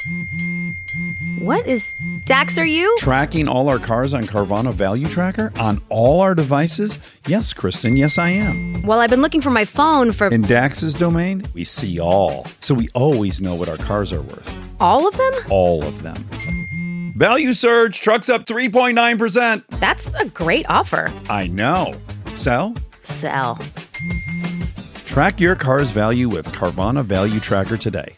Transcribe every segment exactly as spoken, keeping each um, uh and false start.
What is... Dax, are you? Tracking all our cars on Carvana Value Tracker on all our devices? Yes, Kristen, yes I am. Well, I've been looking for my phone for... In Dax's domain, we see all. So we always know what our cars are worth. All of them? All of them. Value surge, trucks up three point nine percent. That's a great offer. I know. Sell? Sell. Track your car's value with Carvana Value Tracker today.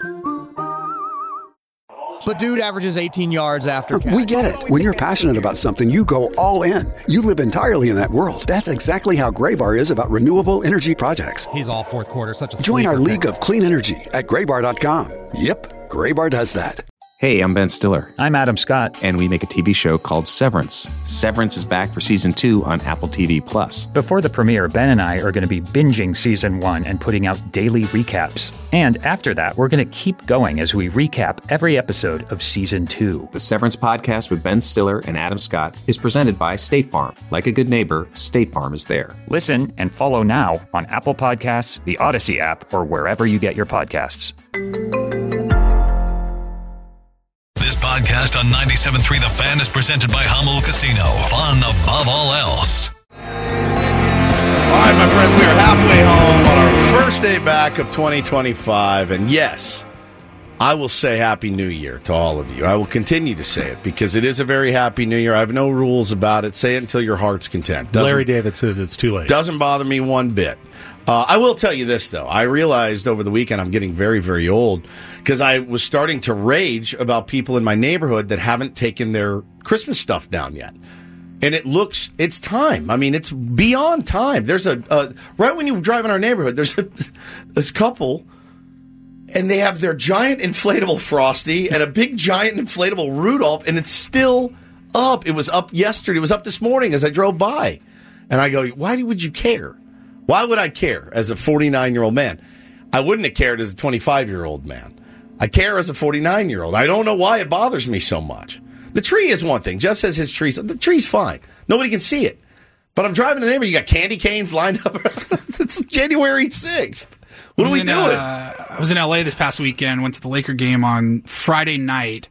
But dude averages eighteen yards after catch. We get it. When you're passionate about something, you go all in. You live entirely in that world. That's exactly how Graybar is about renewable energy projects. He's all fourth quarter, such a Join our sleeper league pick. of clean energy at graybar dot com. Yep, Graybar does that. Hey, I'm Ben Stiller. I'm Adam Scott. And we make a T V show called Severance. Severance is back for season two on Apple T V Plus. Before the premiere, Ben and I are going to be binging season one and putting out daily recaps. And after that, we're going to keep going as we recap every episode of season two. The Severance podcast with Ben Stiller and Adam Scott is presented by State Farm. Like a good neighbor, State Farm is there. Listen and follow now on Apple Podcasts, the Odyssey app, or wherever you get your podcasts. This podcast on ninety-seven point three The Fan is presented by Hummel Casino. Fun above all else. All right, my friends, we are halfway home on our first day back of twenty twenty-five. And yes, I will say Happy New Year to all of you. I will continue to say it because it is a very Happy New Year. I have no rules about it. Say it until your heart's content. Doesn't, Larry David says it's too late. Doesn't bother me one bit. Uh, I will tell you this, though. I realized over the weekend I'm getting very, very old because I was starting to rage about people in my neighborhood that haven't taken their Christmas stuff down yet. And it looks, it's time. I mean, it's beyond time. There's a, uh, right when you drive in our neighborhood, there's a, this couple, and they have their giant inflatable Frosty and a big giant inflatable Rudolph, and it's still up. It was up yesterday. It was up this morning as I drove by. And I go, why would you care? Why would I care as a forty-nine-year-old man? I wouldn't have cared as a twenty-five-year-old man. I care as a forty-nine-year-old. I don't know why it bothers me so much. The tree is one thing. Jeff says his tree's, the tree's fine. Nobody can see it. But I'm driving the neighborhood. You got candy canes lined up. It's January sixth. What are we in, doing? Uh, I was in L A this past weekend, went to the Laker game on Friday night.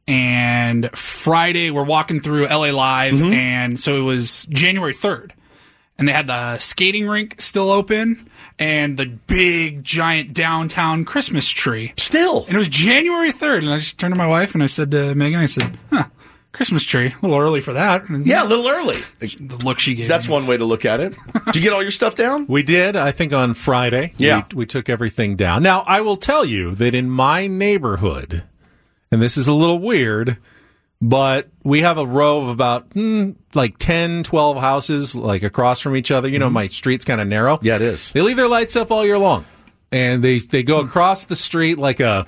And Friday, we're walking through L A Live. Mm-hmm. And so it was January third. And they had the skating rink still open and the big, giant downtown Christmas tree. Still. And it was January third. And I just turned to my wife and I said to Megan, I said, huh, Christmas tree. A little early for that. And yeah, a little early. The look she gave That's me. one way to look at it. Did you get all your stuff down? We did, I think, on Friday. Yeah. We, we took everything down. Now, I will tell you that in my neighborhood, and this is a little weird, but we have a row of about mm, like ten, twelve houses like across from each other. You know, mm-hmm. My street's kind of narrow. Yeah, it is. They leave their lights up all year long. And they, they go across the street like a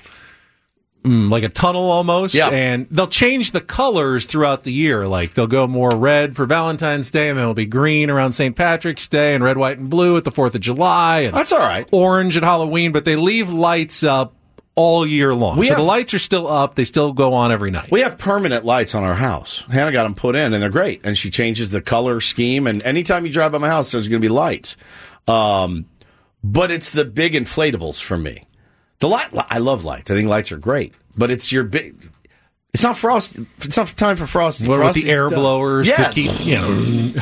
mm, like a tunnel almost. Yeah. And they'll change the colors throughout the year. Like they'll go more red for Valentine's Day, and then it'll be green around Saint Patrick's Day, and red, white, and blue at the fourth of July. And that's all right. Orange at Halloween, but they leave lights up all year long. We so have, the lights are still up. They still go on every night. We have permanent lights on our house. Hannah got them put in, and they're great. And she changes the color scheme. And anytime you drive by my house, there's going to be lights. Um, but it's the big inflatables for me. The light, I love lights. I think lights are great. But it's your big... It's not frost. It's not time for frosty. What about the air done. blowers yeah. to keep, you know...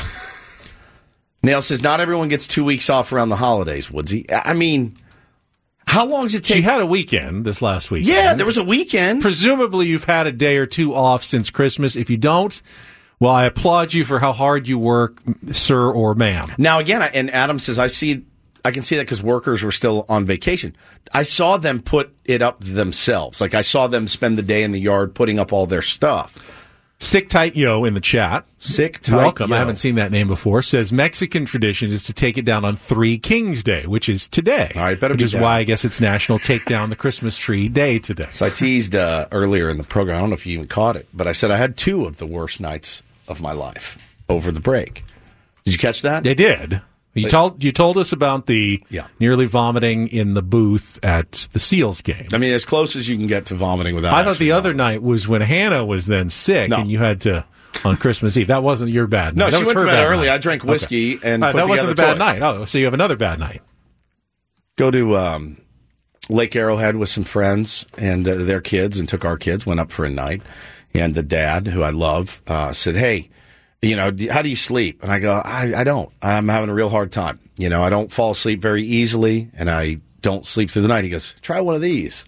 Nail says, not everyone gets two weeks off around the holidays, Woodsy. I mean... How long does it take? She had a weekend this last weekend. Yeah, there was a weekend. Presumably you've had a day or two off since Christmas. If you don't, well, I applaud you for how hard you work, sir or ma'am. Now, again, and Adam says, I see, I can see that because workers were still on vacation. I saw them put it up themselves. Like, I saw them spend the day in the yard putting up all their stuff. Sick Tight Yo in the chat. Sick Tight Welcome. Yo. I haven't seen that name before. Says Mexican tradition is to take it down on Three Kings Day, which is today. All right, better Which be is down. why I guess it's National Take Down the Christmas Tree Day today. So I teased uh, earlier in the program, I don't know if you even caught it, but I said I had two of the worst nights of my life over the break. Did you catch that? I did. You told you told us about the yeah. nearly vomiting in the booth at the Seals game. I mean, as close as you can get to vomiting without. I thought the other night was when Hannah was then sick no. and you had to on Christmas Eve. That wasn't your bad night. No, that she was went her to bed bad early. Night. I drank whiskey okay. and right, put that wasn't together a bad toys. night. Oh, so you have another bad night. Go to um, Lake Arrowhead with some friends and uh, their kids, and took our kids, went up for a night. And the dad, who I love, uh, said, hey, you know, do, how do you sleep? And I go, I, I don't. I'm having a real hard time. You know, I don't fall asleep very easily, and I don't sleep through the night. He goes, try one of these.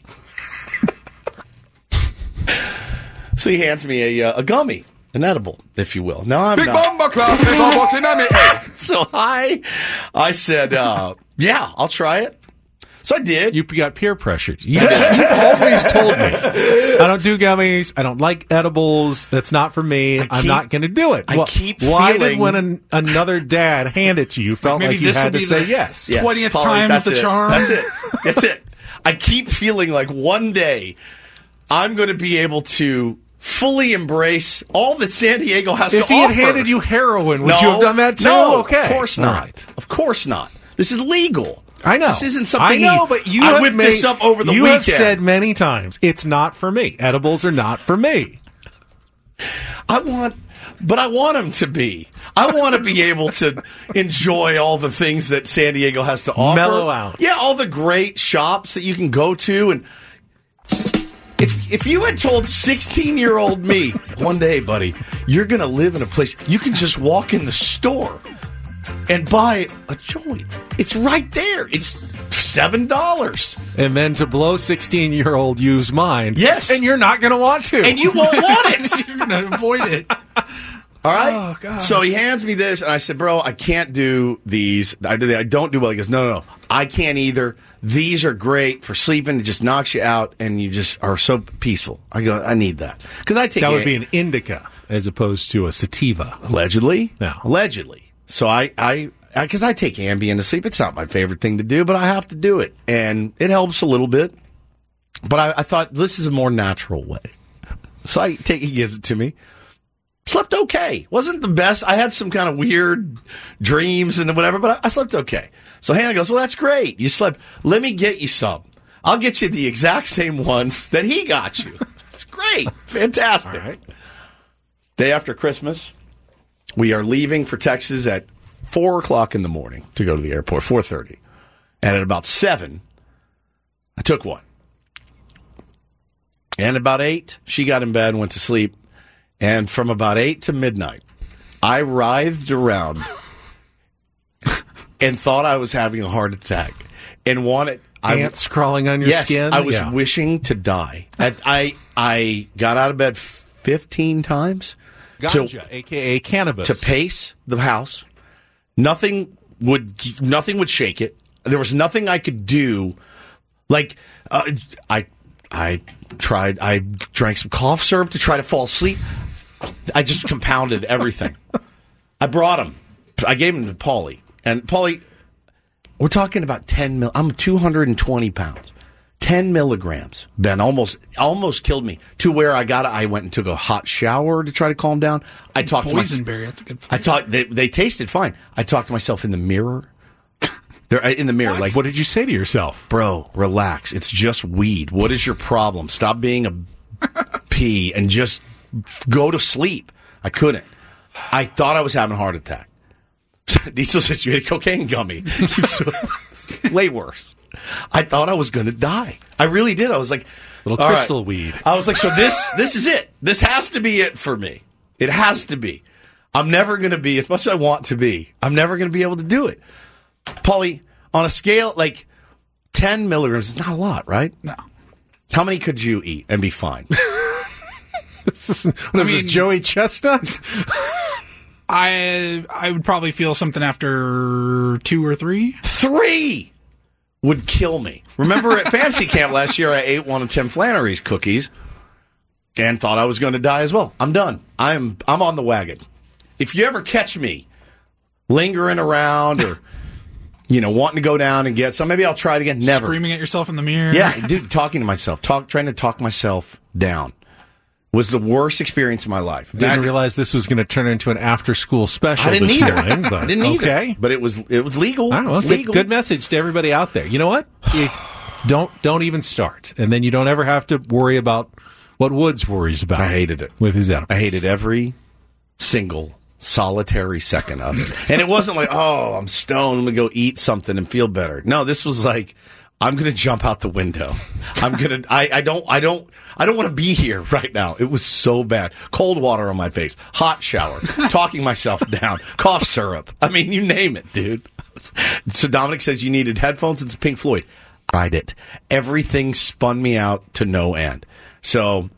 So he hands me a, a gummy, an edible, if you will. Now I'm Big not. Bomba Club, big Bomba Tsunami. So I, I said, uh, yeah, I'll try it. So I did. You got peer pressured. You, you've always told me, I don't do gummies. I don't like edibles. That's not for me. Keep, I'm not going to do it. I well, keep Why feeling, did when an, another dad hand it to you, felt Maybe like you this had will to be say the yes? Yeah, twentieth Polly, time that's with the it. charm. That's it. That's it. I keep feeling like one day I'm going to be able to fully embrace all that San Diego has If to he offer. had handed you heroin, would no, you have done that too? No, okay. of course not. Right. Of course not. This is legal. I know. This isn't something I know, he, but you I have whipped made, this up over the you weekend. have said many times, it's not for me. Edibles are not for me. I want, but I want them to be. I want to be able to enjoy all the things that San Diego has to offer. Mellow out. Yeah, all the great shops that you can go to. And if if you had told sixteen-year-old me, one day, buddy, you're going to live in a place, you can just walk in the store and buy a joint. It's right there. It's seven dollars. And then to blow sixteen-year-old you's mind. Yes. And you're not going to want to. And you won't want it. You're going to avoid it. All right. Oh, God. So he hands me this, and I said, bro, I can't do these. I, I don't do well. He goes, no, no, no. I can't either. These are great for sleeping. It just knocks you out, and you just are so peaceful. I go, I need that. Because I take That would be an indica as opposed to a sativa. Allegedly. Yeah. Allegedly. So I, I, because I, I take Ambien to sleep. It's not my favorite thing to do, but I have to do it. And it helps a little bit. But I, I thought this is a more natural way. So I take, he gives it to me. Slept okay. Wasn't the best. I had some kind of weird dreams and whatever, but I, I slept okay. So Hannah goes, well, that's great. You slept. Let me get you some. I'll get you the exact same ones that he got you. It's great. Fantastic. All right. Day after Christmas, we are leaving for Texas at four o'clock in the morning to go to the airport, four thirty. And at about seven, I took one. And at about eight, she got in bed and went to sleep. And from about eight to midnight, I writhed around and thought I was having a heart attack and wanted Ants I, crawling on your yes, skin? I was yeah. wishing to die. I, I I got out of bed fifteen times. Ganja, to, a k a cannabis. To pace the house. Nothing would nothing would shake it. There was nothing I could do. Like, uh, I I tried, I drank some cough syrup to try to fall asleep. I just compounded everything. I brought him. I gave him to Paulie. And Paulie, we're talking about ten mil. I'm two hundred twenty pounds. ten milligrams, Ben, almost almost killed me. To where I got, I went and took a hot shower to try to calm down. I talked Boysenberry, to myself. that's a good I talked. They, they tasted fine. I talked to myself in the mirror. They're in the mirror. What? Like, what did you say to yourself, bro? Relax. It's just weed. What is your problem? Stop being a pea and just go to sleep. I couldn't. I thought I was having a heart attack. Diesel says you ate a cocaine gummy. It's way worse. I thought I was going to die. I really did. I was like, little all crystal right. weed. I was like, so this this is it. This has to be it for me. It has to be. I'm never going to be, as much as I want to be, I'm never going to be able to do it. Paulie, on a scale, like ten milligrams is not a lot, right? No. How many could you eat and be fine? What is I mean, this, Joey Chestnut? I I would probably feel something after two or three. Three would kill me. Remember at Fantasy Camp last year, I ate one of Tim Flannery's cookies and thought I was going to die as well. I'm done. I'm I'm on the wagon. If you ever catch me lingering around or, you know, wanting to go down and get some, maybe I'll try it again. Never. Screaming at yourself in the mirror. Yeah, dude, talking to myself, talk, trying to talk myself down was the worst experience of my life. Didn't I, realize this was going to turn into an after-school special I didn't this either. morning. But, I didn't either. Okay. But it was it was legal. All right, well, it's good, legal. good message to everybody out there. You know what? You don't don't even start, and then you don't ever have to worry about what Woods worries about. I hated it with his edibles. I hated every single solitary second of it. And it wasn't like, oh, I'm stoned, I'm going to go eat something and feel better. No, this was like, I'm going to jump out the window. I'm going to, I, I don't, I don't, I don't want to be here right now. It was so bad. Cold water on my face, hot shower, talking myself down, cough syrup. I mean, you name it, dude. So Dominic says you needed headphones. It's Pink Floyd. Tried it. Everything spun me out to no end. So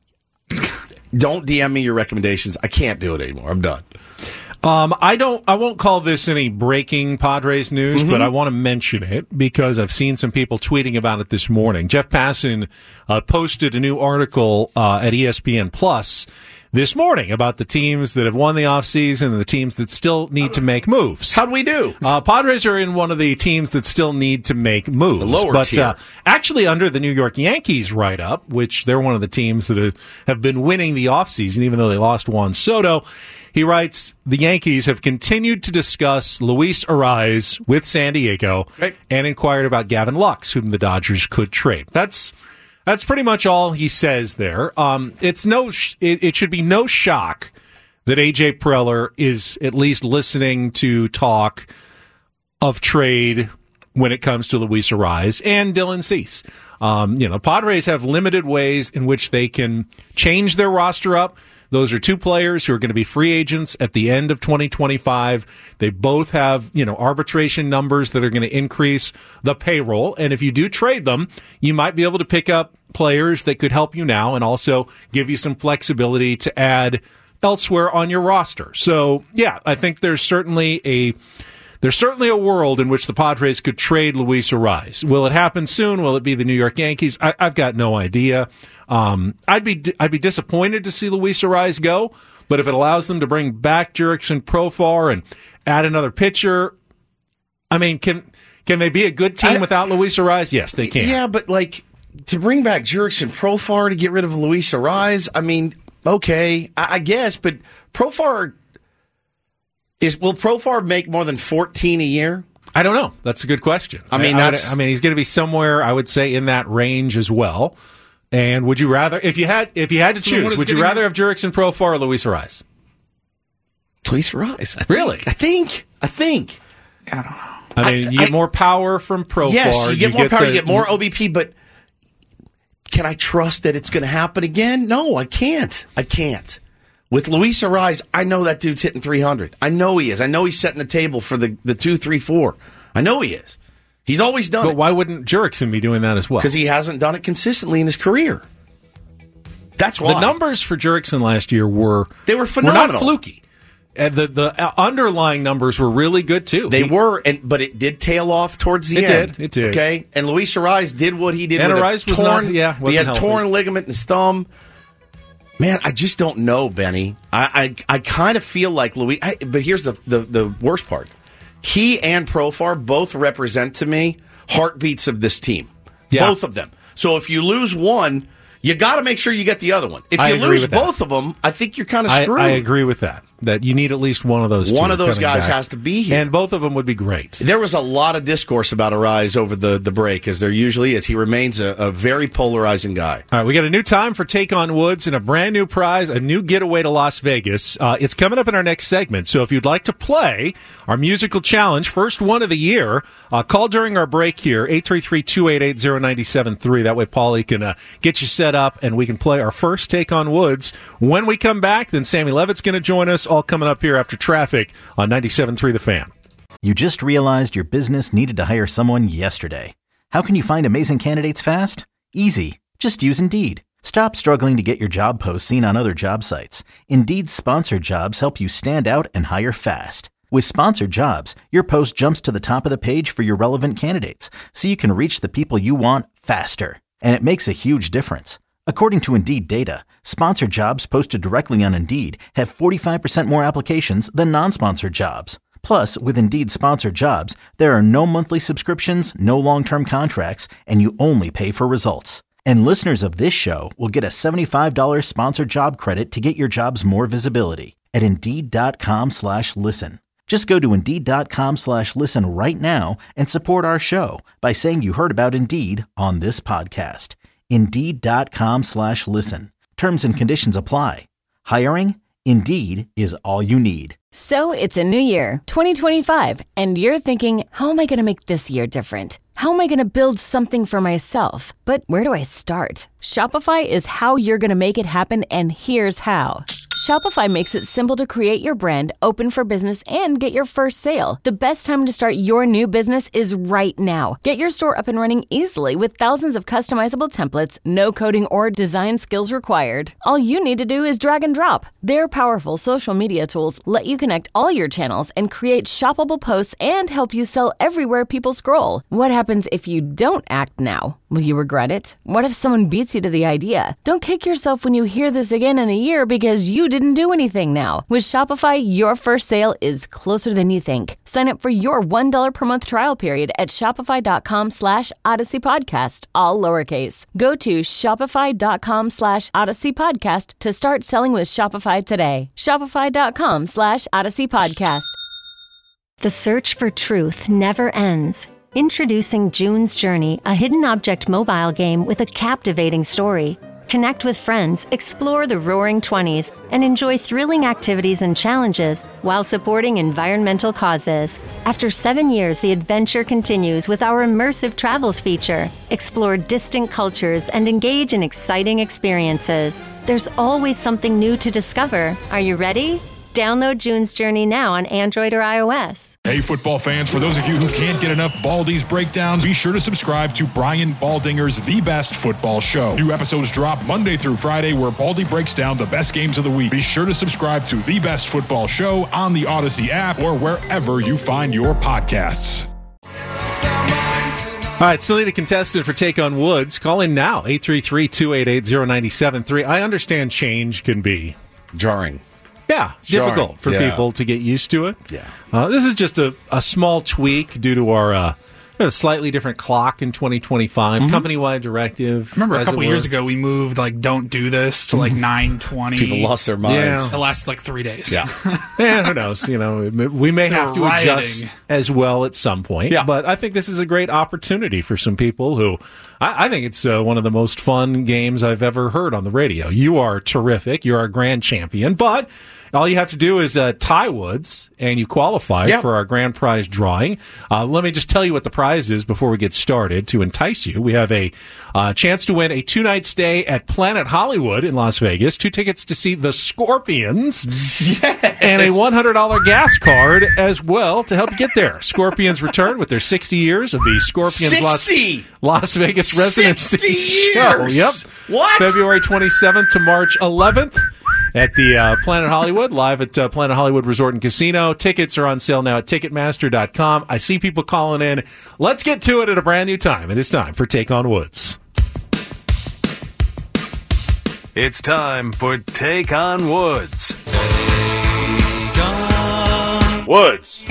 don't D M me your recommendations. I can't do it anymore. I'm done. Um, I don't, I won't call this any breaking Padres news, Mm-hmm. but I want to mention it because I've seen some people tweeting about it this morning. Jeff Passan, uh, posted a new article, uh, at E S P N Plus this morning about the teams that have won the offseason and the teams that still need to make moves. How'd we do? Uh, Padres are in one of the teams that still need to make moves. The lower but, tier. Uh, actually under the New York Yankees write-up, which they're one of the teams that have, have been winning the offseason, even though they lost Juan Soto. He writes, the Yankees have continued to discuss Luis Arraez with San Diego right. and inquired about Gavin Lux, whom the Dodgers could trade. That's that's pretty much all he says there. Um, it's no, sh- it, it should be no shock that A J Preller is at least listening to talk of trade when it comes to Luis Arraez and Dylan Cease. Um, you know, the Padres have limited ways in which they can change their roster up. Those are two players who are going to be free agents at the end of twenty twenty-five. They both have, you know, arbitration numbers that are going to increase the payroll. And if you do trade them, you might be able to pick up players that could help you now and also give you some flexibility to add elsewhere on your roster. So, yeah, I think there's certainly a There's certainly a world in which the Padres could trade Luis Arraez. Will it happen soon? Will it be the New York Yankees? I, I've got no idea. Um, I'd be I'd be disappointed to see Luis Arraez go, but if it allows them to bring back Jurickson Profar and add another pitcher, I mean, can can they be a good team I, without Luis Arraez? Yes, they can. Yeah, but like to bring back Jurickson Profar to get rid of Luis Arraez, I mean, okay, I, I guess, but Profar. Is will Profar make more than fourteen a year? I don't know. That's a good question. I mean, I, that's, I, would, I mean, he's going to be somewhere, I would say, in that range as well. And would you rather, if you had, if you had to choose, would you rather have Jurickson Profar or Luis Arraez? Luis Arraez. I think, really? I think. I think. I don't know. I mean, I, you get I, more power from Profar. Yes, you get you more get power. the, you get more O B P, but can I trust that it's going to happen again? No, I can't. I can't. With Luis Arraez, I know that dude's hitting three hundred. I know he is. I know he's setting the table for the, the two, three, four. I know he is. He's always done but it. But why wouldn't Jurickson be doing that as well? Because he hasn't done it consistently in his career. That's why. The numbers for Jurickson last year were they were phenomenal. Were not fluky. And the the underlying numbers were really good too. They he, were, and but it did tail off towards the it end. It did. It did. Okay, and Luis Arraez did what he did. And with Arraez a was torn, not. Yeah, wasn't he had healthy. torn ligament in his thumb. Man, I just don't know, Benny. I I, I kind of feel like Luis. I, but here's the, the the worst part. He and Profar both represent to me heartbeats of this team. Yeah. Both of them. So if you lose one, you got to make sure you get the other one. If I you agree lose with that. both of them, I think you're kind of I, screwed. I agree with that. That you need at least one of those. One two of those coming guys back. has to be here, and both of them would be great. There was a lot of discourse about Arraez over the, the break, as there usually is. He remains a, a very polarizing guy. All right, we got a new time for Take on Woods and a brand new prize, a new getaway to Las Vegas. Uh, it's coming up in our next segment. So if you'd like to play our musical challenge, first one of the year, uh, call during our break here, eight three three, two eight eight, zero nine seven three. That way Paulie can uh, get you set up and we can play our first Take on Woods. When we come back, then Sammy Levitt's going to join us, all coming up here after traffic on ninety-seven point three The Fan. You just realized your business needed to hire someone yesterday. How can you find amazing candidates fast? Easy. Just use Indeed. Stop struggling to get your job posts seen on other job sites. Indeed's sponsored jobs help you stand out and hire fast. With sponsored jobs, your post jumps to the top of the page for your relevant candidates, so you can reach the people you want faster. And it makes a huge difference. According to Indeed data, sponsored jobs posted directly on Indeed have forty-five percent more applications than non-sponsored jobs. Plus, with Indeed sponsored jobs, there are no monthly subscriptions, no long-term contracts, and you only pay for results. And listeners of this show will get a seventy-five dollars sponsored job credit to get your jobs more visibility at Indeed.com slash listen. Just go to Indeed.com slash listen right now and support our show by saying you heard about Indeed on this podcast. Indeed.com slash listen. Terms and conditions apply. Hiring? Indeed is all you need. So it's a new year, twenty twenty-five, and you're thinking, how am I going to make this year different? How am I going to build something for myself? But where do I start? Shopify is how you're going to make it happen, and here's how. Shopify makes it simple to create your brand, open for business, and get your first sale. The best time to start your new business is right now. Get your store up and running easily with thousands of customizable templates, no coding or design skills required. All you need to do is drag and drop. Their powerful social media tools let you connect all your channels and create shoppable posts and help you sell everywhere people scroll. What happens if you don't act now? Will you regret it? What if someone beats you to the idea? Don't kick yourself when you hear this again in a year because you didn't do anything now. With Shopify, your first sale is closer than you think. Sign up for your one dollar per month trial period at shopify.com slash Odyssey Podcast, all lowercase. Go to shopify.com slash Odyssey Podcast to start selling with Shopify today. Shopify.com slash Odyssey Podcast. The search for truth never ends. Introducing June's Journey, a hidden object mobile game with a captivating story. Connect with friends, explore the Roaring Twenties, and enjoy thrilling activities and challenges while supporting environmental causes. After seven years, the adventure continues with our immersive travels feature. Explore distant cultures and engage in exciting experiences. There's always something new to discover. Are you ready? Download June's Journey now on Android or iOS. Hey, football fans, for those of you who can't get enough Baldy's breakdowns, be sure to subscribe to Brian Baldinger's The Best Football Show. New episodes drop Monday through Friday where Baldy breaks down the best games of the week. Be sure to subscribe to The Best Football Show on the Odyssey app or wherever you find your podcasts. All right, still need a contestant for Take on Woods. Call in now, eight three three, two eight eight, zero nine seven three. I understand change can be jarring. Yeah, it's Jarring. difficult for Yeah. people to get used to it. Yeah. Uh, this is just a, a small tweak due to our uh, a slightly different clock in twenty twenty-five, Mhm. company-wide directive. I remember a as it couple years were. ago we moved like don't do this to like nine twenty. People lost their minds. Yeah. It lasted like three days. Yeah. Yeah, who knows? You know, we may They're have to rioting. adjust as well at some point. Yeah. But I think this is a great opportunity for some people who I, I think it's uh, one of the most fun games I've ever heard on the radio. You are terrific. You're our grand champion. But all you have to do is uh, tie Woods, and you qualify Yep. for our grand prize drawing. Uh, let me just tell you what the prize is before we get started to entice you. We have a uh, chance to win a two-night stay at Planet Hollywood in Las Vegas, two tickets to see the Scorpions, and a one hundred dollars gas card as well to help you get there. Scorpions return with their sixty years of the Scorpions Las, sixty Las Vegas residency sixty show. years. Yep. What? February twenty-seventh to March eleventh. At the uh, Planet Hollywood, live at uh, Planet Hollywood Resort and Casino. Tickets are on sale now at Ticketmaster dot com. I see people calling in. Let's get to it at a brand new time. It is time for Take on Woods. It's time for Take on Woods. Woods.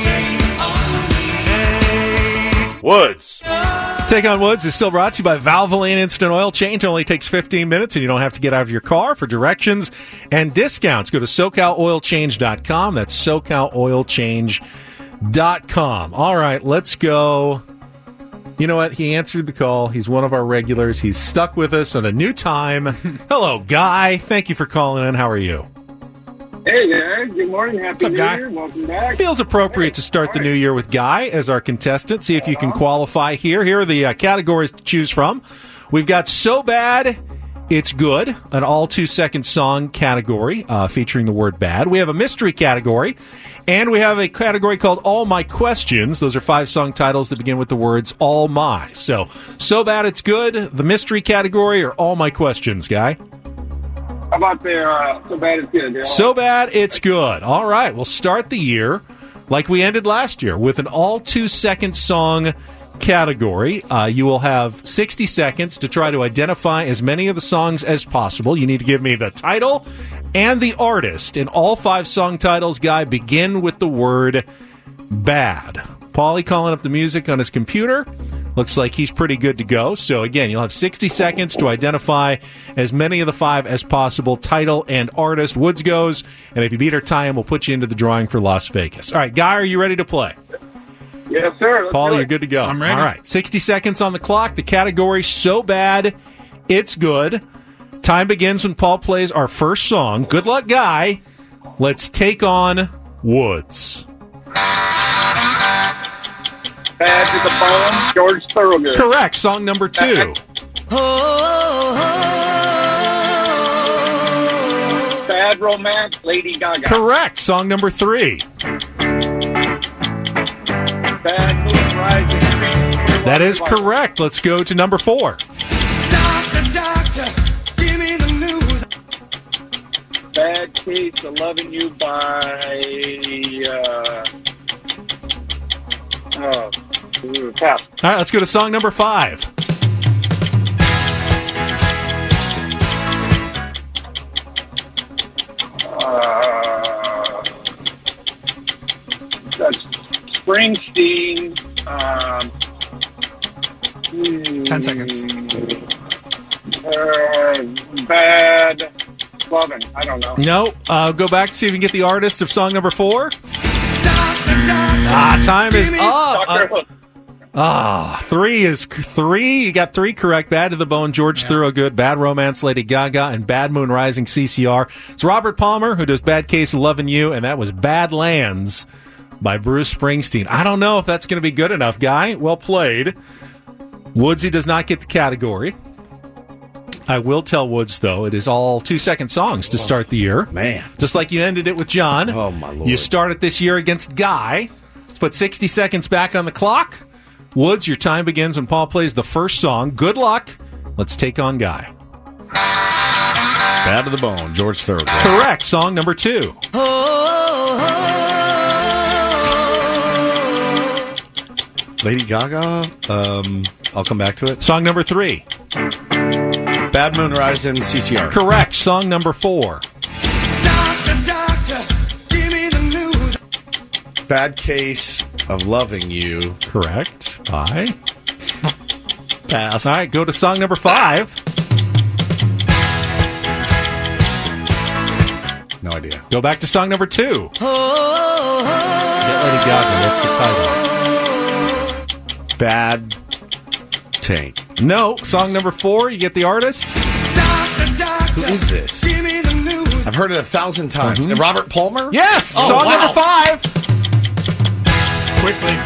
Woods. Take on Woods is still brought to you by Valvoline Instant Oil Change. It only takes fifteen minutes, and you don't have to get out of your car. For directions and discounts, go to SoCal Oil Change dot com. That's SoCal Oil Change dot com. All right, let's go. You know what? He answered the call. He's one of our regulars. He's stuck with us on a new time. Hello, Guy. Thank you for calling in. How are you? Hey guys, good morning, happy up, New Guy? Year, welcome back. Feels appropriate to start the new year with Guy as our contestant. See if you can qualify here. Here are the uh, categories to choose from. We've got So Bad It's Good, an all two-second song category uh, featuring the word bad. We have a mystery category, and we have a category called All My Questions. Those are five song titles that begin with the words All My. So, So Bad It's Good, the mystery category, or All My Questions, Guy? How about the uh, So Bad It's Good? They're all- So Bad It's Good. All right, we'll start the year like we ended last year with an all two-second song category. Uh, you will have sixty seconds to try to identify as many of the songs as possible. You need to give me the title and the artist. And all five song titles, Guy, begin with the word bad. Paulie calling up the music on his computer. Looks like he's pretty good to go. So, again, you'll have sixty seconds to identify as many of the five as possible, title and artist. Woods goes, and if you beat or tie him, we'll put you into the drawing for Las Vegas. All right, Guy, are you ready to play? Yes, sir. Let's Paul, do it. you're good to go. I'm ready. All right, sixty seconds on the clock. The category, So Bad It's Good. Time begins when Paul plays our first song. Good luck, Guy. Let's take on Woods. Bad to the Bone, George Thorogood. Correct. Song number two. Bad Romance, Lady Gaga. Correct. Song number three. Bad Moon Rising. That is correct. Let's go to number four. Doctor, doctor, give me the news. Bad Case of Loving You by, uh, oh, pass. All right, let's go to song number five. Uh, that's Springsteen. Um, Ten seconds. Uh, bad Loving. I don't know. No. Uh, go back to see if you can get the artist of song number four. Ah, time is up. Uh, Ah, three is three. You got three correct. Bad to the Bone, George yeah. Thorogood. Bad Romance, Lady Gaga, and Bad Moon Rising, C C R. It's Robert Palmer who does Bad Case of Lovin' You, and that was Badlands by Bruce Springsteen. I don't know if that's going to be good enough, Guy. Well played. Woodsy does not get the category. I will tell Woods, though, it is all two-second songs to start the year. Man. Just like you ended it with John. Oh, my Lord. You start it this year against Guy. Let's put sixty seconds back on the clock. Woods, your time begins when Paul plays the first song. Good luck. Let's take on Guy. Bad to the Bone, George Thorogood. Correct. Song number two. Lady Gaga. Um, I'll come back to it. Song number three. Bad Moon Rising, C C R. Correct. Song number four. Doctor, doctor, give me the news. Bad Case of Loving You. Correct. Bye. Pass. All right, go to song number five. No idea. Go back to song number two. Get Lady Gaga. What's the title? Bad Taint. No. Song number four. You get the artist. Doctor, doctor, Who is this? give me the news. I've heard it a thousand times. Mm-hmm. Robert Palmer? Yes. Oh, song wow. number five. Quickly.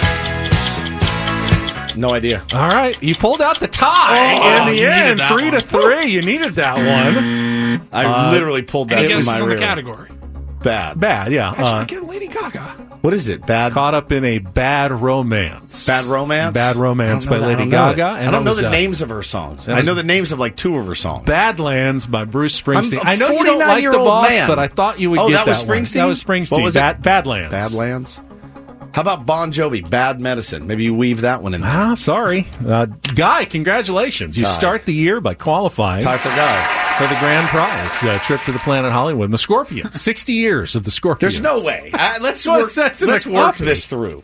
No idea. All right. You pulled out the tie Oh, in the you end. needed that Three one. to three. You needed that one. I Uh, literally pulled that Any from guesses my on the rear. category? Bad. Bad, yeah. Actually, Uh, get Lady Gaga. What is it? Bad. caught up in a bad romance. Bad Romance? Bad Romance I don't by know that. Lady I don't know Gaga. it. And I don't it know was, the uh, names of her songs. that I was- know the names of like two of her songs. Badlands by Bruce Springsteen. I'm a I know you don't like the forty-nine-year-old boss, man. but I thought you would Oh, get that was one. Springsteen? That was Springsteen. What was Bad, it? Badlands. Badlands. How about Bon Jovi? Bad Medicine. Maybe you weave that one in there. Ah, sorry. Uh, Guy, congratulations. You Guy. start the year by qualifying Tie for Guy. for the grand prize, uh, trip to the Planet Hollywood. And the Scorpions. sixty years of the Scorpions. There's no way. Uh, let's Well, it work, says in the let's work copy. this through.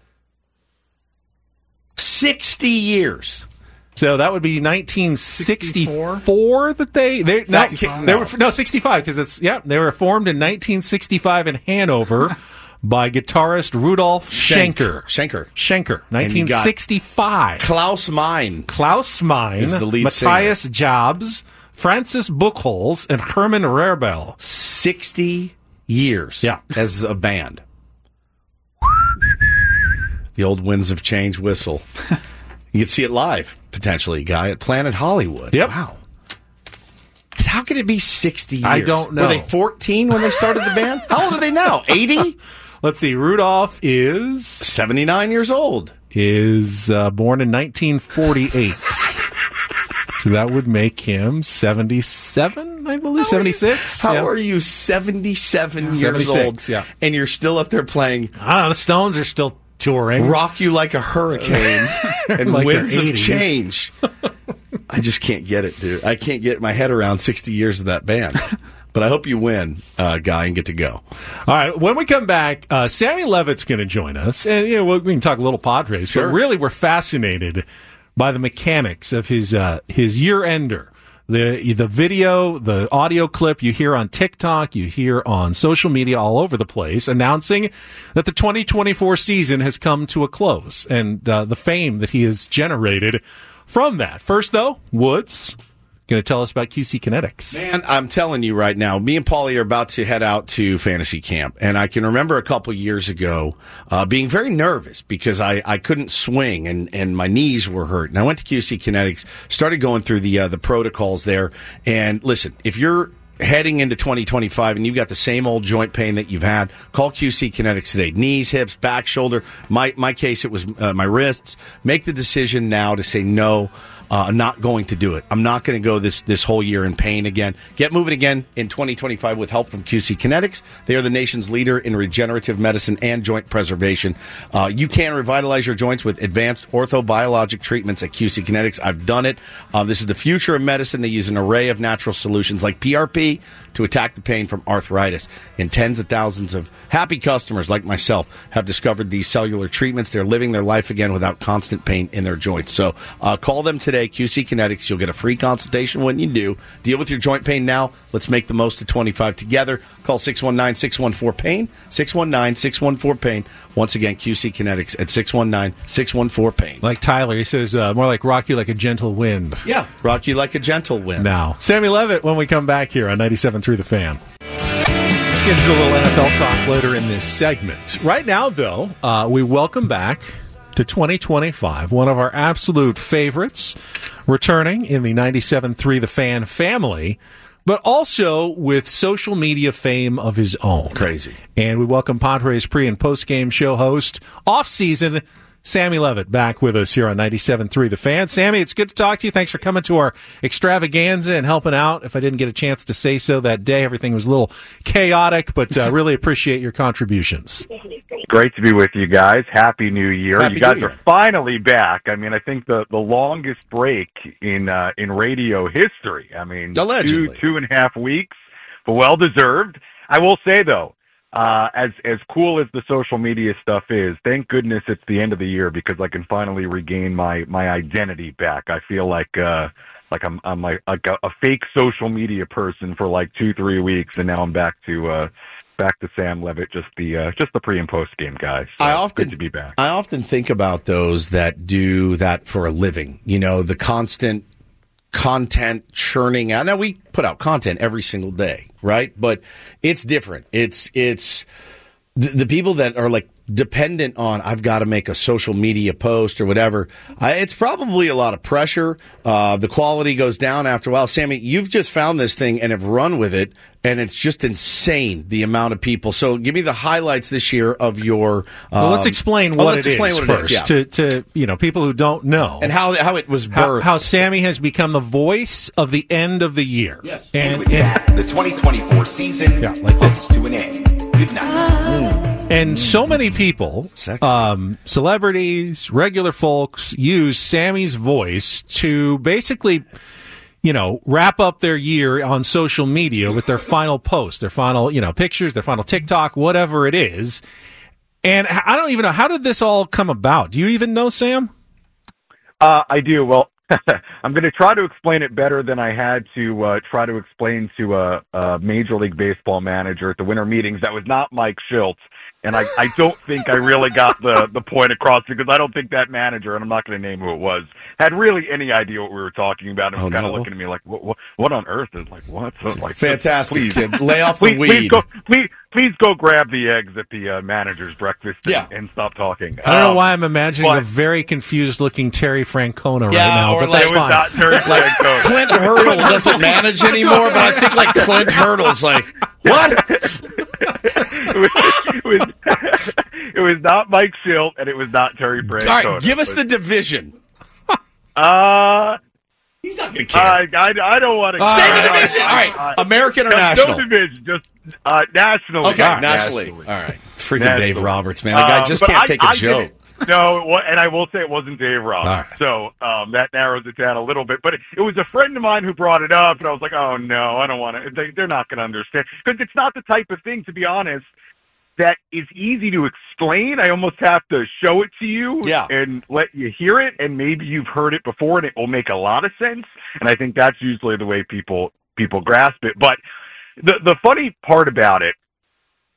sixty years. So that would be nineteen sixty-four that they they no, That kid- they no. were no sixty-five because it's yeah they were formed in nineteen sixty-five in Hanover by guitarist Rudolf Schenker. Schenker. Schenker, And you nineteen sixty-five. Klaus Meine. Klaus Meine, is the lead Matthias Jobs, Francis Buchholz, and Herman Rarebell. sixty years Yeah. as a band. The old Winds of Change whistle. You could see it live, potentially, Guy, at Planet Hollywood. Yep. Wow. How could it be sixty years? I don't know. Were they fourteen when they started the band? How old are they now? eighty? Let's see. Rudolph is seventy-nine years old. Is uh, born in nineteen forty-eight. So that would make him seventy-seven, I believe, seventy-six. How yeah. are you seventy-seven years seventy-six, old? yeah. And you're still up there playing I don't know. The Stones are still touring. Rock You Like a Hurricane and Like Winds their of eighties. Change. I just can't get it, dude. I can't get my head around sixty years of that band. But I hope you win, uh, Guy, and get to go. All right. When we come back, uh, Sammy Levitt's going to join us. And, you know, we we can talk a little Padres. Sure. But really, we're fascinated by the mechanics of his uh, his year-ender. The the video, the audio clip you hear on TikTok, you hear on social media all over the place, announcing that the twenty twenty-four season has come to a close, and uh, the fame that he has generated from that. First, though, Woods, going to tell us about Q C Kinetics. Man, I'm telling you right now, me and Paulie are about to head out to fantasy camp. And I can remember a couple years ago uh, being very nervous because I, I couldn't swing and, and my knees were hurt. And I went to Q C Kinetics, started going through the uh, the protocols there. And listen, if you're heading into twenty twenty-five and you've got the same old joint pain that you've had, call Q C Kinetics today. Knees, hips, back, shoulder. My my case, it was uh, my wrists. Make the decision now to say no. Uh, I'm not going to do it. I'm not going to go this this whole year in pain again. Get moving again in twenty twenty-five with help from Q C Kinetics. They are the nation's leader in regenerative medicine and joint preservation. Uh, you can revitalize your joints with advanced orthobiologic treatments at Q C Kinetics. I've done it. Uh, this is the future of medicine. They use an array of natural solutions like P R P to attack the pain from arthritis. And tens of thousands of happy customers like myself have discovered these cellular treatments. They're living their life again without constant pain in their joints. So uh, call them today. Q C Kinetics. You'll get a free consultation when you do. Deal with your joint pain now. Let's make the most of twenty-five together. Call six one nine, six one four, pain, six one nine, six one four, pain. Once again, Q C Kinetics at six one nine, six one four, pain. Like Tyler, he says, uh, more like rock you like a gentle wind. Yeah, rock you like a gentle wind. Now, Sammy Levitt when we come back here on ninety-seven point three The Fan. Get into a little N F L talk later in this segment. Right now, though, uh, we welcome back to twenty twenty-five, one of our absolute favorites, returning in the ninety-seven point three The Fan family, but also with social media fame of his own. Crazy. And we welcome Padres pre- and post-game show host, off-season, Sammy Levitt, back with us here on ninety-seven point three The Fan. Sammy, it's good to talk to you. Thanks for coming to our extravaganza and helping out. If I didn't get a chance to say so that day, everything was a little chaotic, but uh, really appreciate your contributions. Great to be with you guys. Happy New Year. Happy you guys New Year. are finally back. I mean, I think the, the longest break in uh, in radio history. I mean, Allegedly. two, two and a half weeks, but well-deserved. I will say, though, uh, as as cool as the social media stuff is, thank goodness it's the end of the year because I can finally regain my, my identity back. I feel like uh, like I'm, I'm like, like a, a fake social media person for like two, three weeks, and now I'm back to... Uh, Back to Sam Levitt, just the uh, just the pre and post game guys. So I often good to be back. I often think about those that do that for a living. You know, the constant content churning out. Now we put out content every single day, right? But it's different. It's it's the, the people that are like dependent on I've got to make a social media post or whatever. I, it's probably a lot of pressure. Uh, the quality goes down after a while. Sammy, you've just found this thing and have run with it, and it's just insane the amount of people. So give me the highlights this year of your. Um, well, let's explain what oh, let's it explain is what first it is, yeah. to to you know people who don't know and how how it was birthed. How, how Sammy has become the voice of the end of the year. Yes, and, and with and that, the twenty twenty-four season yeah, like comes to an end. Good night. And so many people, um, celebrities, regular folks, use Sammy's voice to basically, you know, wrap up their year on social media with their final post, their final, you know, pictures, their final TikTok, whatever it is. And I don't even know, how did this all come about? Do you even know, Sam? Uh, I do. Well, I'm going to try to explain it better than I had to uh, try to explain to a, a Major League Baseball manager at the winter meetings. That was not Mike Schultz. And I, I don't think I really got the, the point across because I don't think that manager, and I'm not going to name who it was, had really any idea what we were talking about. And oh, was kind of no. looking at me like, what, what, what on earth is like, what? So, like, Fantastic, please, kid. Lay off please, the weed. Please go, please, please go grab the eggs at the uh, manager's breakfast and, yeah. and stop talking. I don't know um, why I'm imagining but, a very confused-looking Terry Francona right yeah, now, or but like, that's it was fine. Not Terry like Francona. Clint Hurdle doesn't manage anymore, but I think like Clint Hurdle's like, what? it, was, it, was, it was not Mike Schilt, and it was not Terry Francona. All right, give us the division. Uh, He's not going to care. I, I, I don't want to. Uh, Say the uh, division. All right, uh, American or no, national? No division, just uh, nationally. Okay, All right, nationally. nationally. All right. Freaking Nationally. Dave Roberts, man. The guy just um, can't I, take a I joke. No, well, and I will say it wasn't Dave Roberts. Right. So um, that narrows it down a little bit. But it, it was a friend of mine who brought it up, and I was like, oh, no, I don't want to. They, they're not going to understand. Because it's not the type of thing, to be honest, that is easy to explain. I almost have to show it to you yeah. and let you hear it, and maybe you've heard it before, and it will make a lot of sense. And I think that's usually the way people people grasp it. But the the funny part about it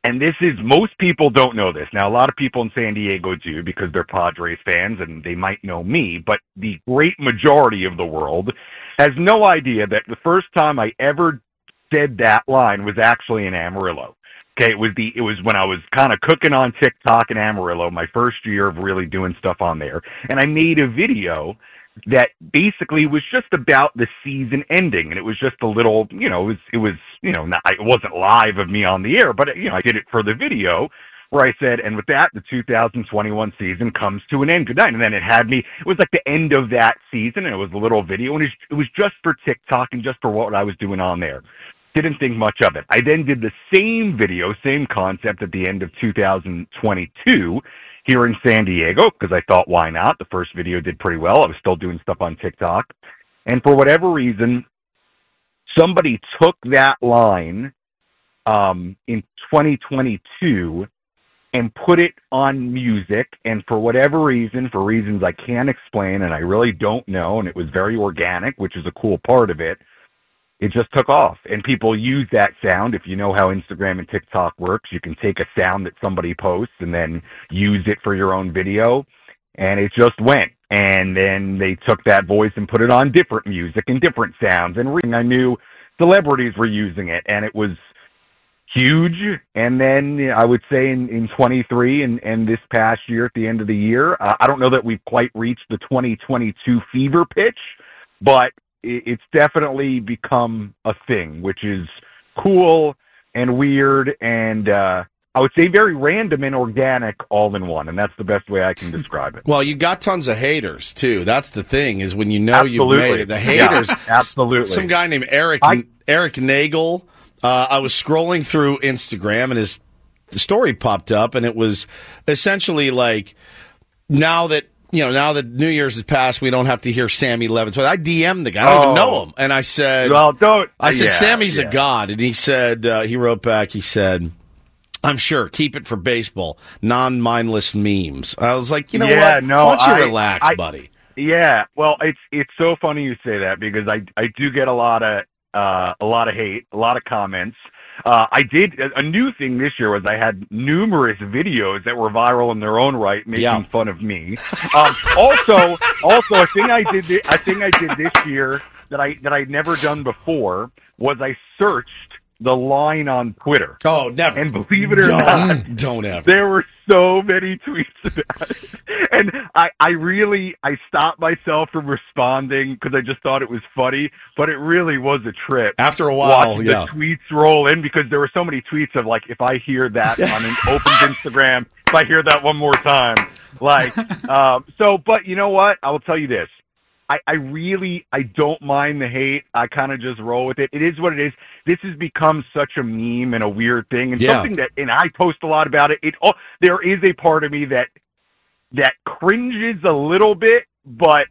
and this is, most people don't know this. Now, a lot of people in San Diego do because they're Padres fans and they might know me, but the great majority of the world has no idea that the first time I ever said that line was actually in Amarillo. Okay, it was the, it was when I was kind of cooking on TikTok in Amarillo, my first year of really doing stuff on there, and I made a video that basically was just about the season ending, and it was just a little, you know, it was, it was, you know, not, it wasn't live of me on the air, but, you know, I did it for the video, where I said, and with that, the two thousand twenty-one season comes to an end. Good night. And then it had me, it was like the end of that season, and it was a little video, and it was, it was just for TikTok and just for what I was doing on there. Didn't think much of it. I then did the same video, same concept at the end of two thousand twenty-two, here in San Diego, because I thought, why not? The first video did pretty well. I was still doing stuff on TikTok. And for whatever reason, somebody took that line um, in twenty twenty-two and put it on music. And for whatever reason, for reasons I can't explain, and I really don't know, and it was very organic, which is a cool part of it, it just took off. And people use that sound. If you know how Instagram and TikTok works, you can take a sound that somebody posts and then use it for your own video. And it just went. And then they took that voice and put it on different music and different sounds. And I knew celebrities were using it, and it was huge. And then I would say in, in twenty-three and, and this past year at the end of the year, uh, I don't know that we've quite reached the twenty twenty-two fever pitch, but it's definitely become a thing, which is cool and weird and, uh, I would say very random and organic all in one, and that's the best way I can describe it. Well, you got tons of haters, too. That's the thing, is when you know Absolutely. you've made it. The haters. Yeah, absolutely. Some guy named Eric I, Eric Nagel, uh, I was scrolling through Instagram, and his the story popped up, and it was essentially like, now that You know, now that New Year's has passed, we don't have to hear Sammy Levin. So I D M'd the guy. I don't oh. even know him. And I said, well, don't. I said, yeah, Sammy's yeah. a god. And he said, uh, he wrote back, he said, I'm sure, keep it for baseball, non-mindless memes. I was like, you know yeah, what? No, Why don't you I, relax, I, buddy? Yeah, well, it's it's so funny you say that because I I do get a lot of uh, a lot of hate, a lot of comments. Uh, I did a new thing this year was I had numerous videos that were viral in their own right, making yeah. fun of me. Um, also, also a thing I did, a thing I did this year that I that I'd never done before was I searched the line on Twitter. Oh, never. And believe it or don't, not, don't ever. There were so many tweets about it. And I, I really, I stopped myself from responding because I just thought it was funny, but it really was a trip. After a while, watching yeah. the tweets roll in because there were so many tweets of like, if I hear that on an open Instagram, if I hear that one more time, like, um, so, but you know what? I will tell you this. I, I really, I don't mind the hate. I kind of just roll with it. It is what it is. This has become such a meme and a weird thing, and yeah. something that, and I post a lot about it. It, oh, there is a part of me that that cringes a little bit, but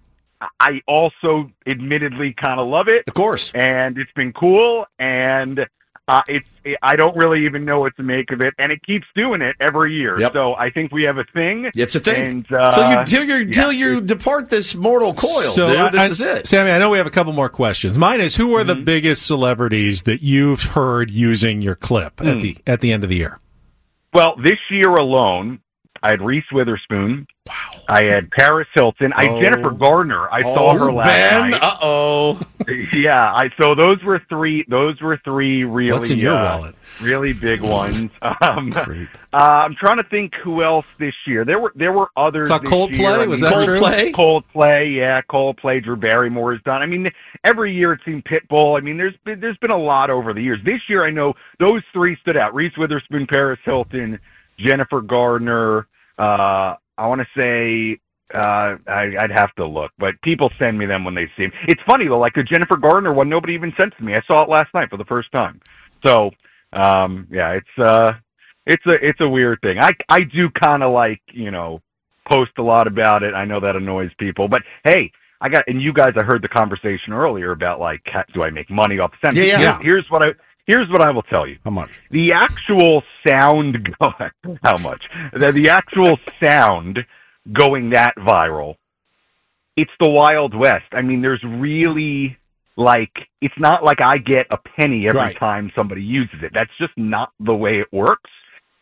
I also, admittedly, kind of love it. Of course, and it's been cool, and uh, it's. It, I don't really even know what to make of it, and it keeps doing it every year. Yep. So I think we have a thing. It's a thing. And, uh, till you till you yeah. till you depart this mortal coil, so dude. This I, is it, Sammy. I know we have a couple more questions. Mine is: who are Mm-hmm. the biggest celebrities that you've heard using your clip Mm. at the at the end of the year? Well, this year alone, I had Reese Witherspoon. Wow. I had Paris Hilton. I Oh. had Jennifer Gardner. I oh, saw her last Ben. night. Uh oh. Yeah. I so those were three. Those were three really. What's in your uh, wallet? Really big ones. Um, uh, I'm trying to think who else this year. There were there were others. Saw this Coldplay? year. I Was mean, that true? Coldplay? Coldplay, yeah, Coldplay. Drew Barrymore has done. I mean, every year it's seen Pitbull. I mean, there's been, there's been a lot over the years. This year, I know those three stood out: Reese Witherspoon, Paris Hilton, Jennifer Gardner. Uh, I want to say uh, I, I'd have to look, but people send me them when they see them. It's funny though, like the Jennifer Gardner one, nobody even sent to me. I saw it last night for the first time. So um, yeah, it's uh, it's a it's a weird thing. I I do kind of like you know post a lot about it. I know that annoys people, but hey. I got, and you guys, I heard the conversation earlier about like, do I make money off the sound? Yeah, yeah. Here's, here's what I, here's what I will tell you. How much? The actual sound, go, how much? The, the actual sound going that viral, it's the Wild West. I mean, there's really like, it's not like I get a penny every Right. time somebody uses it. That's just not the way it works.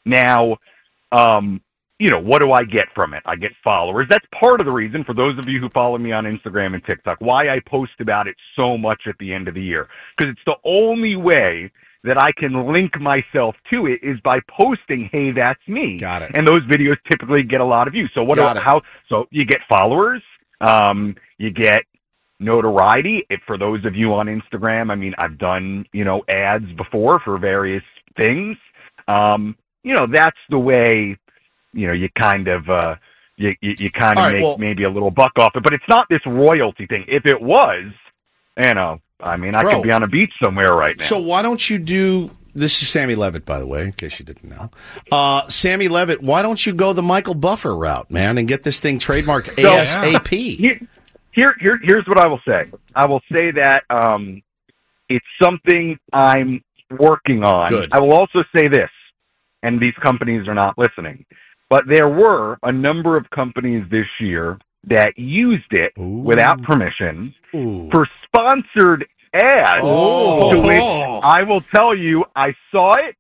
Now, um, you know, what do I get from it? I get followers. That's part of the reason, for those of you who follow me on Instagram and TikTok, why I post about it so much at the end of the year. Because it's the only way that I can link myself to it is by posting, hey, that's me. Got it. And those videos typically get a lot of views. So what? Got do, it. how? So you get followers. Um, you get notoriety. If for those of you on Instagram, I mean, I've done, you know, ads before for various things. Um, you know, that's the way, you know, you kind of, uh, you, you, you kind of All right, make well- maybe a little buck off it, but it's not this royalty thing. If it was, you know, I mean, I Bro. could be on a beach somewhere right now. So why don't you do? This is Sammy Levitt, by the way, in case you didn't know. Uh, Sammy Levitt, why don't you go the Michael Buffer route, man, and get this thing trademarked So- ASAP? Here, here, here, here's what I will say. I will say that um, it's something I'm working on. Good. I will also say this, and these companies are not listening, but there were a number of companies this year that used it without permission for sponsored ads. Oh. To which I will tell you, I saw it,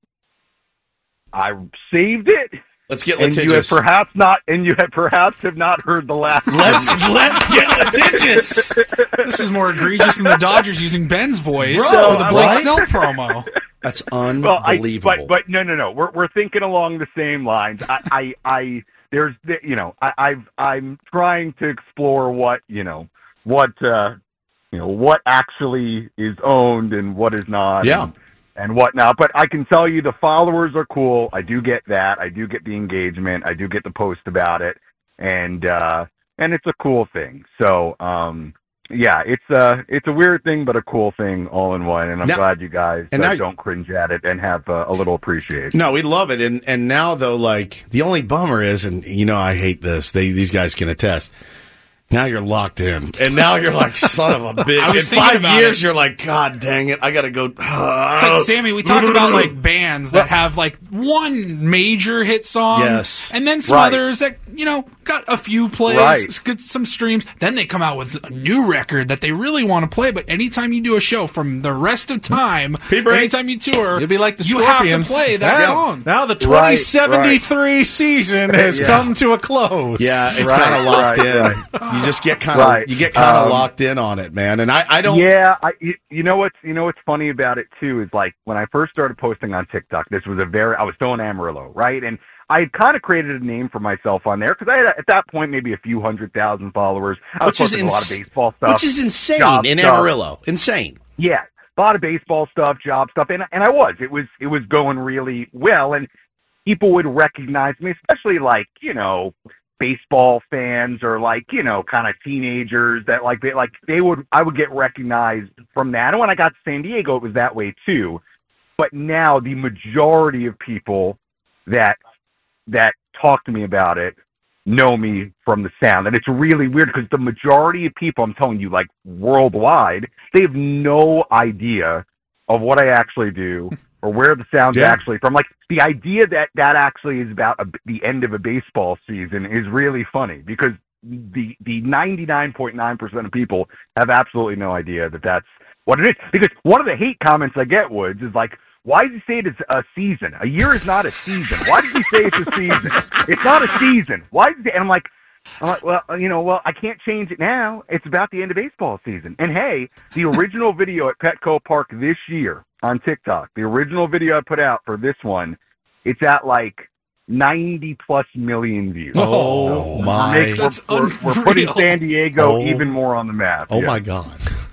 I saved it. Let's get and you have litigious. perhaps not, and you have perhaps have not heard the last. Let's let's get litigious. This is more egregious than the Dodgers using Ben's voice Bro, for the Blake right? Snell promo. That's Well, I, unbelievable. but but no no no, we're we're thinking along the same lines. I I, I there's the, you know I, I've I'm trying to explore what you know what uh, you know what actually is owned and what is not. Yeah. And, and whatnot, but I can tell you the followers are cool. I do get that. I do get the engagement. I do get the post about it, and uh, and it's a cool thing. So um, yeah, it's a it's a weird thing, but a cool thing all in one. And I'm Now- glad you guys and uh, now- don't cringe at it and have uh, a little appreciation. No, we love it, and and now though, like the only bummer is, and you know, I hate this. They these guys can attest. Now you're locked in, and now you're like, son of a bitch. I In was thinking five about years, it. you're like, God dang it, I gotta go. It's like, Sammy, we talk about like bands that have like one major hit song, Yes. and then some Right. others that you know got a few plays, Right. get some streams. Then they come out with a new record that they really want to play. But anytime you do a show from the rest of time, P-break. anytime you tour, You'll be like the you Scorpions. have to play that now, song. Now the Right, twenty seventy-three season has Yeah. come to a close. Yeah, it's Right, kind of locked right, in. right. You just get kind of Right. you get kind of Um, locked in on it, man. And I, I don't. Yeah, I, you, you know what's you know what's funny about it too is like when I first started posting on TikTok, this was a very I was still in Amarillo, right? And I had kind of created a name for myself on there because I had at that point maybe a few hundred thousand followers. I was Which is posting a lot of ins- baseball stuff, Which is insane job in stuff. Amarillo. Insane. Yeah, a lot of baseball stuff, job stuff, and and I was it was it was going really well, and people would recognize me, especially like you know. baseball fans or like, you know, kind of teenagers that like they like they would I would get recognized from that. And when I got to San Diego it was that way too. But now the majority of people that that talk to me about it know me from the sound. And it's really weird because the majority of people, I'm telling you, like worldwide, they have no idea of what I actually do or where the sound's Yeah. actually from. Like the idea that that actually is about a, the end of a baseball season is really funny because the the ninety-nine point nine percent of people have absolutely no idea that that's what it is. Because one of the hate comments I get, Woods, is like, why does he say it's a season? A year is not a season. Why does he say it's a season? It's not a season. Why does he? And I'm like, I'm like, well, you know, well, I can't change it now. It's about the end of baseball season. And hey, the original video at Petco Park this year on TikTok, the original video I put out for this one, it's at like ninety plus million views. Oh, So my. we're, That's we're, we're putting unreal. San Diego Oh. even more on the map. Oh Yeah. my God.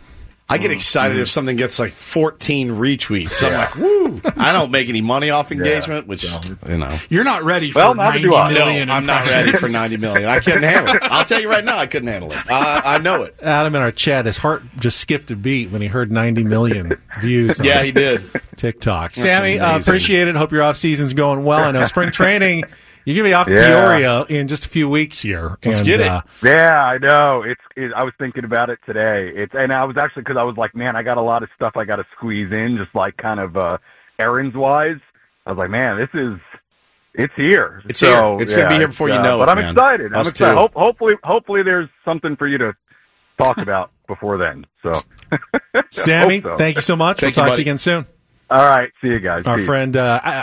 I get excited if something gets like fourteen retweets. I'm Yeah. like, woo! I don't make any money off engagement, which, you know. You're not ready for Well, neither ninety do I. million No, I'm not impressions. ready for ninety million. I couldn't handle it. I'll tell you right now, I couldn't handle it. I, I know it. Adam in our chat, his heart just skipped a beat when he heard ninety million views. Yeah, on he did. TikTok. That's Sammy, uh, amazing. appreciate it. Hope your off season's going well. I know spring training. You're gonna be off to Yeah. Peoria in just a few weeks here. Let's and, get it. Uh, Yeah, I know. It's. It, I was thinking about it today. It's, and I was actually because I was like, man, I got a lot of stuff I got to squeeze in, just like kind of uh, errands wise. I was like, man, this is. It's here. It's so, here. It's gonna be yeah, here before you uh, know But it, I'm man. excited. I'm Us excited. too. Hope, hopefully, hopefully, there's something for you to talk about before then. So, Sammy, Hope so. thank you so much. Thank we'll you, talk to buddy. you again soon. All right, see you guys. Our Peace. friend uh,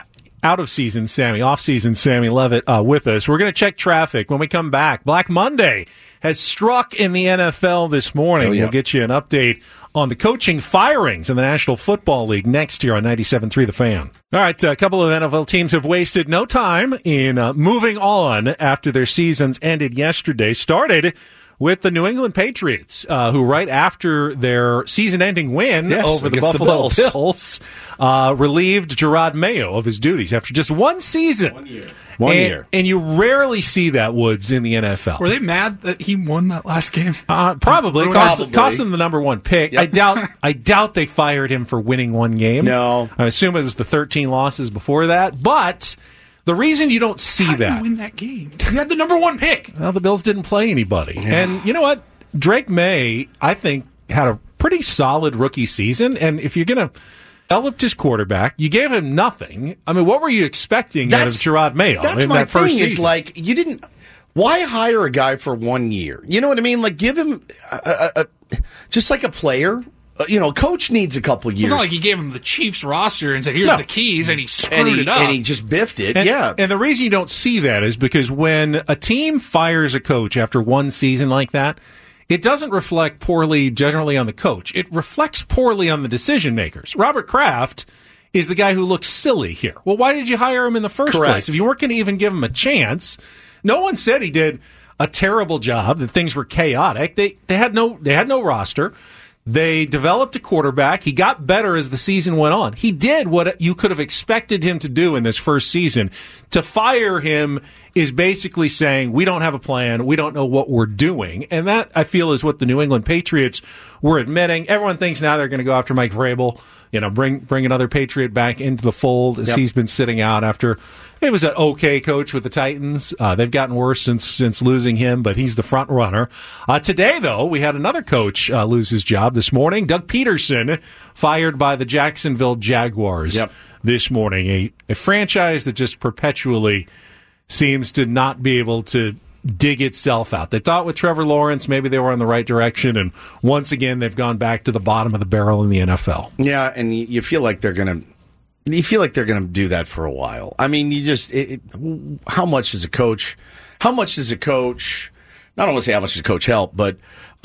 out of season Sammy, off season Sammy Levitt uh, with us. We're going to check traffic when we come back. Black Monday has struck in the N F L this morning. Oh, yeah. We'll get you an update on the coaching firings in the National Football League next year on ninety-seven point three The Fan. All right, a couple of N F L teams have wasted no time in uh, moving on after their seasons ended yesterday. Started with the New England Patriots, uh, who right after their season-ending win yes, over the against Buffalo the Bills, Bills uh, relieved Gerard Mayo of his duties after just one season. One year. One and, year. And you rarely see that, Woods, in the N F L. Were they mad that he won that last game? Uh, probably. Cost, Probably. cost them the number one pick. Yep. I doubt I doubt they fired him for winning one game. No. I assume it was the thirteen losses before that. But the reason you don't see How that... did you win that game? You had the number one pick. Well, the Bills didn't play anybody. Yeah. And you know what? Drake May, I think, had a pretty solid rookie season. And if you're going to elevate his quarterback, you gave him nothing. I mean, what were you expecting That's, out of Gerard Mayo that's in my that first thing, season? Is like, you didn't... Why hire a guy for one year? You know what I mean? Like, give him a, a, a, just like a player. Uh, you know, a coach needs a couple years. It's not like he gave him the Chiefs roster and said, here's No. the keys, and he screwed and he, it up. and he just biffed it. And, yeah. and the reason you don't see that is because when a team fires a coach after one season like that, it doesn't reflect poorly generally on the coach. It reflects poorly on the decision makers. Robert Kraft is the guy who looks silly here. Well, why did you hire him in the first Correct. place? If you weren't going to even give him a chance, no one said he did a terrible job, that things were chaotic. They they had no they had no roster. They developed a quarterback. He got better as the season went on. He did what you could have expected him to do in this first season. To fire him is basically saying, we don't have a plan. We don't know what we're doing. And that, I feel, is what the New England Patriots were admitting. Everyone thinks now they're going to go after Mike Vrabel, you know, bring bring another Patriot back into the fold as Yep. he's been sitting out after he was an okay coach with the Titans. Uh, they've gotten worse since since losing him, but he's the front runner. Uh, today, though, we had another coach uh, lose his job this morning. Doug Peterson fired by the Jacksonville Jaguars Yep. this morning. A, a franchise that just perpetually seems to not be able to dig itself out. They thought with Trevor Lawrence maybe they were in the right direction, and once again they've gone back to the bottom of the barrel in the N F L. Yeah, and you you feel like they're going to you feel like they're going to do that for a while. I mean, you just it, it, how much does a coach how much does a coach I don't want to say how much does a coach help, but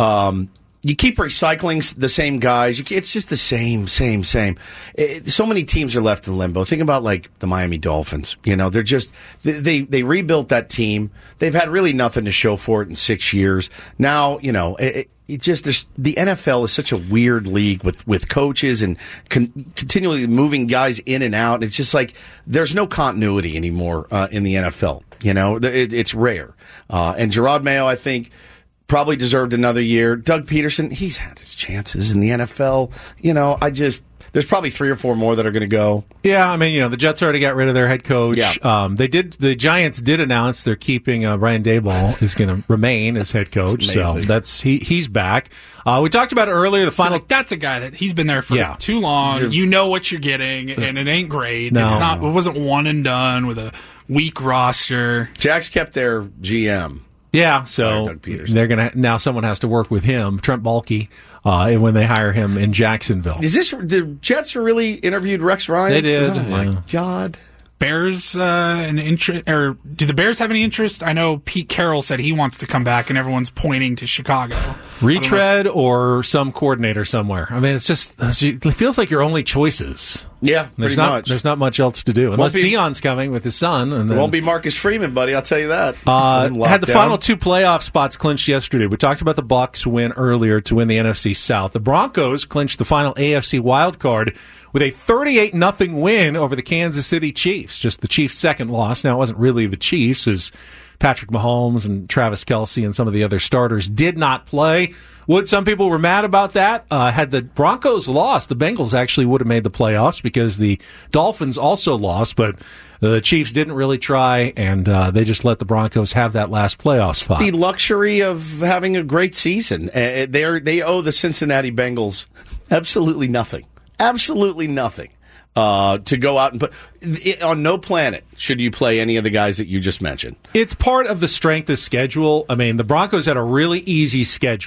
um you keep recycling the same guys. You can't, it's just the same, same, same. It, so many teams are left in limbo. Think about like the Miami Dolphins. You know, they're just they they rebuilt that team. They've had really nothing to show for it in six years. Now, you know, it, it just there's, the N F L is such a weird league with with coaches and con, continually moving guys in and out. It's just like there's no continuity anymore uh, in the N F L. You know, it, it's rare. Uh, and Gerard Mayo, I think, probably deserved another year. Doug Peterson, he's had his chances in the N F L. You know, I just, there's probably three or four more that are going to go. Yeah, I mean, you know, the Jets already got rid of their head coach. Yeah. Um, they did. The Giants did announce they're keeping uh, Brian Daboll is going to remain as head coach. That's so amazing. that's he he's back. Uh, we talked about it earlier. The So, final. like, that's a guy that he's been there for Yeah. too long. Sure. You know what you're getting, and it ain't great. No. it's not. It wasn't one and done with a weak roster. Jack's kept their G M. Yeah, Fire so Doug Peterson. they're gonna now. Someone has to work with him, Trent Baalke, uh, when they hire him in Jacksonville. Is this, the Jets really interviewed Rex Ryan? They did, Oh my yeah. God. Bears uh, an interest, or do the Bears have any interest? I know Pete Carroll said he wants to come back, and everyone's pointing to Chicago. Retread or some coordinator somewhere. I mean, it's just it feels like your only choices. Yeah, There's pretty not much. there's not much else to do unless be- Dion's coming with his son. And It then, won't be Marcus Freeman, buddy. I'll tell you that. Uh, I'm had the locked final down. two playoff spots clinched yesterday. We talked about the Bucs win earlier to win the N F C South. The Broncos clinched the final A F C wild card with a thirty-eight nothing win over the Kansas City Chiefs. Just the Chiefs' second loss. Now, it wasn't really the Chiefs, as Patrick Mahomes and Travis Kelce and some of the other starters did not play. Would some people were mad about that? Uh, had the Broncos lost, the Bengals actually would have made the playoffs because the Dolphins also lost, but the Chiefs didn't really try, and uh, they just let the Broncos have that last playoff spot. The luxury of having a great season. Uh, they they owe the Cincinnati Bengals absolutely nothing. Absolutely nothing. Uh, to go out and put it, on no planet should you play any of the guys that you just mentioned. It's part of the strength of schedule. I mean, the Broncos had a really easy schedule.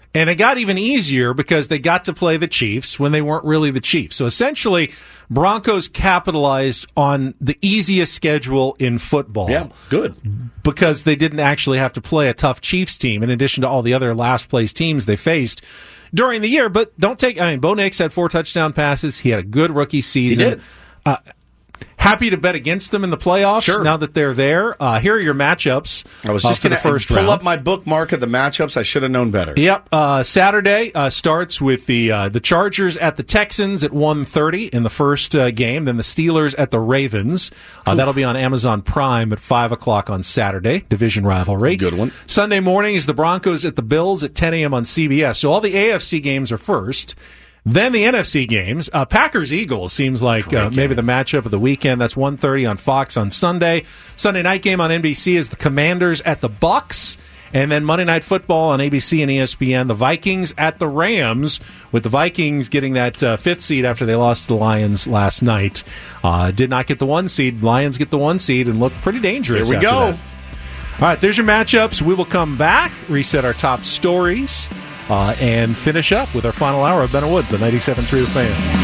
And it got even easier because they got to play the Chiefs when they weren't really the Chiefs. So essentially, Broncos capitalized on the easiest schedule in football. Yeah, good. Because they didn't actually have to play a tough Chiefs team in addition to all the other last place teams they faced during the year. But don't take, I mean, Bo Nix had four touchdown passes. He had a good rookie season. He did. Uh, Happy to bet against them in the playoffs sure. now that they're there. Uh, here are your matchups. I was just uh, going to first pull round. up my bookmark of the matchups. I should have known better. Yep. Uh, Saturday uh, starts with the uh, the Chargers at the Texans at one thirty in the first uh, game. Then the Steelers at the Ravens. Uh, that'll be on Amazon Prime at five o'clock on Saturday. Division rivalry. Good one. Sunday morning is the Broncos at the Bills at ten a.m. on C B S. So all the A F C games are first. Then the N F C games. Uh, Packers-Eagles seems like uh, maybe the matchup of the weekend. That's one thirty on Fox on Sunday. Sunday night game on N B C is the Commanders at the Bucks. And then Monday Night Football on A B C and E S P N. The Vikings at the Rams, with the Vikings getting that uh, fifth seed after they lost to the Lions last night. Uh, did not get the one seed. Lions get the one seed and look pretty dangerous. Here we after go. that. All right, there's your matchups. We will come back, reset our top stories, uh, and finish up with our final hour of Ben and Woods, the ninety-seven point three The Fan.